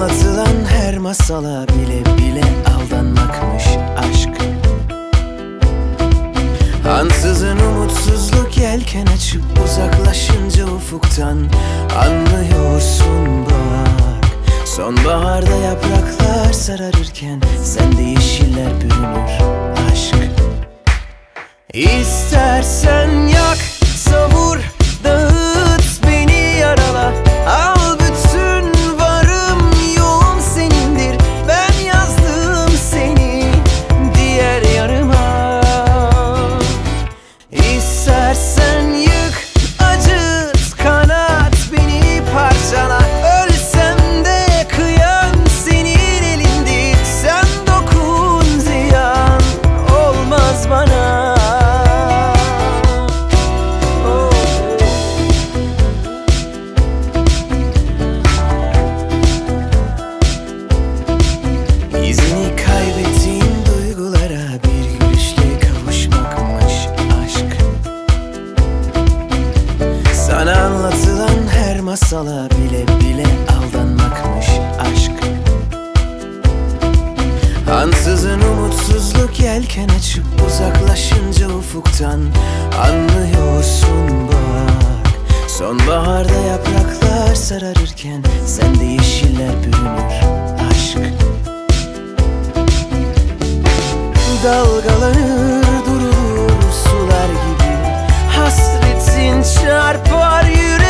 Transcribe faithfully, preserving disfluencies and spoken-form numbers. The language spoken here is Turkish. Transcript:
anlatılan her masala bile bile aldanmakmış aşk. Ansızın umutsuzluk yelken açıp uzaklaşınca ufuktan anlıyorsun bak. Sonbaharda yapraklar sararırken sende yeşiller bürünür aşk. İstersen yak, savur, dağıt, beni yarala. Al bütün varım yoğum senindir. Ben yazdım seni diğer yarıma. İstersen yık, acıt, kanat, beni parçala. Ölsem de kıyam senin elindir. Sen dokun, ziyan olmaz bana. İzini kaybettiğin duygulara bir gülüşle kavuşmakmış aşk. Sana anlatılan her masala bile bile aldanmakmış aşk. Ansızın umutsuzluk yelken açıp uzaklaşınca ufuktan anlıyorsun bak. Sonbaharda yapraklar sararırken sende yeşiller bürünür aşk. Dalgalanır durur sular gibi, hasretin çarpar yüreğime.